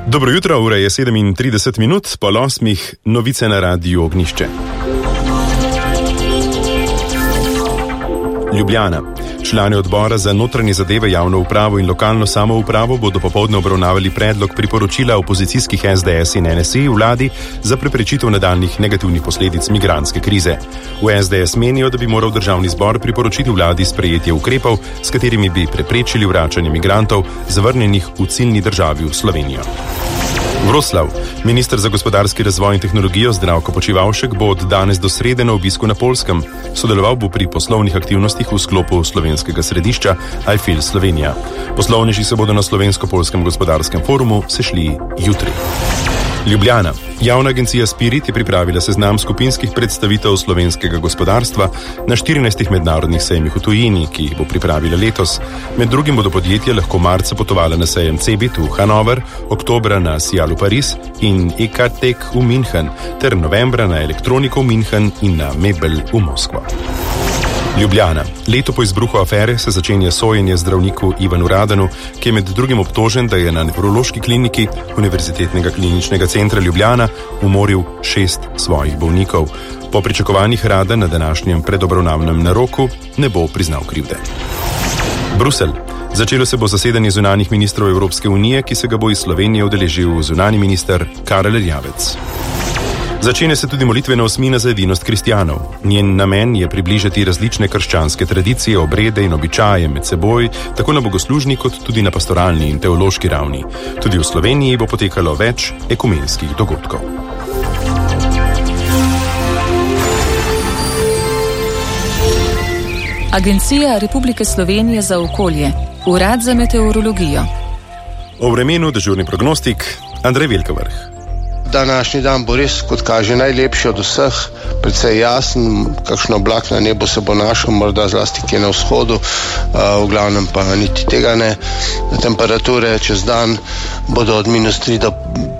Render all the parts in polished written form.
Dobro jutro, ura je 37 minut, pol 8, novice na Radiu Ognjišče. Ljubljana. Člani odbora za notranje zadeve, javno upravo in lokalno samoupravo bodo popoldne obravnavali predlog priporočila opozicijskih SDS in NSI vladi za preprečitev nadaljnjih negativnih posledic migrantske krize. V SDS menijo, da bi moral državni zbor priporočiti vladi sprejetje ukrepov, s katerimi bi preprečili vračanje migrantov, zavrnjenih v ciljni državi v Slovenijo. Vroslav. Minister za gospodarski razvoj in tehnologijo Zdravko Počivalšek bo od danes do srede na obisku na Poljskem. Sodeloval bo pri poslovnih aktivnostih v sklopu slovenskega središča iFeel Slovenija. Poslovneži se bodo na Slovensko-Poljskem gospodarskem forumu sešli jutri. Ljubljana. Javna agencija Spirit je pripravila seznam skupinskih predstavitev slovenskega gospodarstva na 14 mednarodnih sejmih v tujini, ki jih bo pripravila letos. Med drugim bodo podjetja lahko marca potovala na sejem Cebit v Hanover, oktobra na Sial v Pariz in EKTEK v München, ter novembra na Elektroniko v München in na Mebel v Moskvo. Ljubljana. Leto po izbruhu afere se začenja sojenje zdravniku Ivanu Radanu, ki je med drugim obtožen, da je na nevrološki kliniki Univerzitetnega kliničnega centra Ljubljana umoril 6 svojih bolnikov. Po pričakovanjih Radan na današnjem predobravnavnem naroku ne bo priznal krivde. Bruselj. Začelo se bo zasedanje zunanjih ministrov Evropske unije, ki se ga bo iz Slovenije udeležil zunanji minister Karel Erjavec. Začenja se tudi molitvena osmina za edinost kristjanov. Njen namen je približati različne krščanske tradicije, obrede in običaje med seboj, tako na bogoslužni kot tudi na pastoralni in teološki ravni. Tudi v Sloveniji bo potekalo več ekumenskih dogodkov. Agencija Republike Slovenije za okolje, Urad za meteorologijo. O vremenu dežurni prognostik Andrej Velkavrh. Današnji dan bo res, kot kaže, najlepši od vseh, precej jasen, kakšno oblak na nebu se bo našel, morda zlasti kje na vzhodu, v glavnem pa niti tega ne. Temperature čez dan bodo od -3 do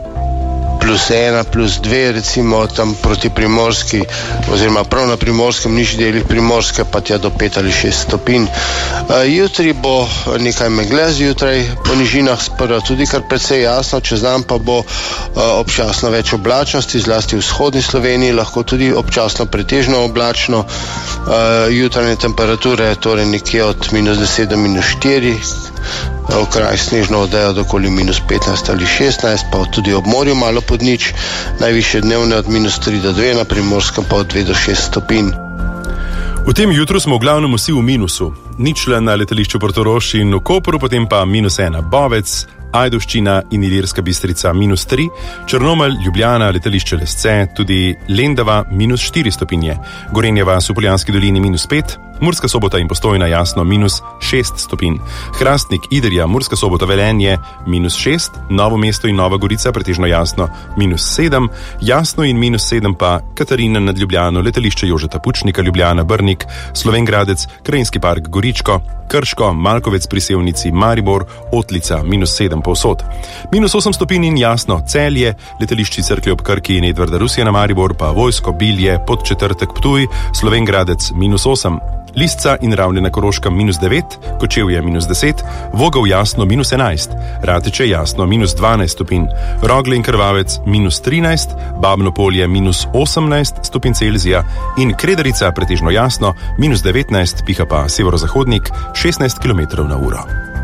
+1, +2, recimo tam proti Primorski, oziroma prav na Primorskem, nižjih delih Primorske, pa tja do 5 ali 6 stopinj. Jutri bo nekaj megle zjutraj, po nižinah sprva tudi kar precej jasno, čez dan pa bo občasno več oblačnosti, zlasti v vzhodni Sloveniji, lahko tudi občasno pretežno oblačno. Jutranje temperature torej nekje od -10 do -4, okraj snežno odejo do okoli -15 ali 16, pa tudi ob morju malo pod nič, najvišje dnevne od -3 do 2, na Primorskem pa od 2 do 6 stopinj. V tem jutru smo v glavnem vsi v minusu. Ničla na letališču Portorož in v Kopru, potem pa -1 Bovec, Ajdovščina in Ilirska Bistrica -3, Črnomelj, Ljubljana, letališče Lesce, tudi Lendava -4 stopinje, Gorenja vas v Poljanski dolini -5, Murska Sobota in Postojna jasno -6 stopinj, Hrastnik, Idrija, Murska Sobota, Velenje -6, Novo mesto in Nova Gorica pretežno jasno -7, jasno in -7 pa Katarina nad Ljubljano, letališče Jožeta Pučnika, Ljubljana, Brnik, Slovenj Gradec, Krajinski park Goričko, Krško, Malkovec pri Sevnici, Maribor, Otlica -7 povsod. -8 stopinj in jasno Celje, letališči Cerklje ob Krki in Edvarda Rusija na Maribor, pa Vojsko, Bilje, Podčetrtek, Ptuj, Slovenj Gradec -8. Lisca in Ravne na Koroškem -9, Kočevje -10, Vogel jasno -11, Rateče jasno -12 stopinj, Rogle in Krvavec -13, Babno Polje -18 stopinj Celzija in Kredarica pretežno jasno -19, piha pa severozahodnik 16 km/h.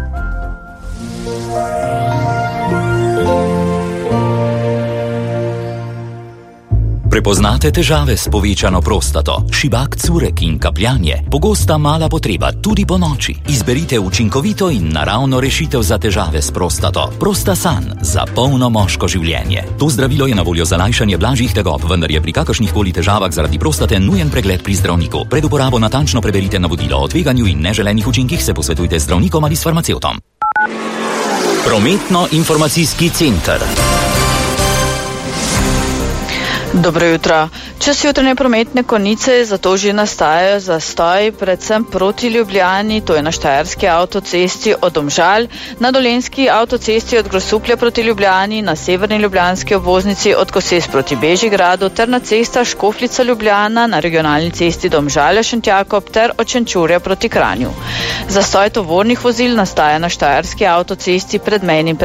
Prepoznate težave s povečano prostato, šibak curek in kapljanje, pogosta mala potreba tudi po noči. Izberite učinkovito in naravno rešitev za težave s prostato. Prostasan za polno moško življenje. To zdravilo je na voljo za lajšanje blažjih tegob, vendar je pri kakršnihkoli težavah zaradi prostate nujen pregled pri zdravniku. Pred uporabo natančno preberite navodilo o tveganju in neželenih učinkih, se posvetujte z zdravnikom ali s farmacevtom. Prometno-informacijski center. Dobro jutro. Čez jutranje prometne konice zato že nastajajo zastoji, predvsem proti Ljubljani, to je na Štajerski avtocesti od Domžal, na Dolenjski avtocesti od Grosuplja proti Ljubljani, na severni ljubljanski obvoznici od Koses proti Bežigradu ter na cestah Škofljica Ljubljana, na regionalni cesti Domžalja Šentjakov ter od Šenčurja proti Kranju. Zastoj tovornih vozil nastaja na Štajerski avtocesti pred mejnim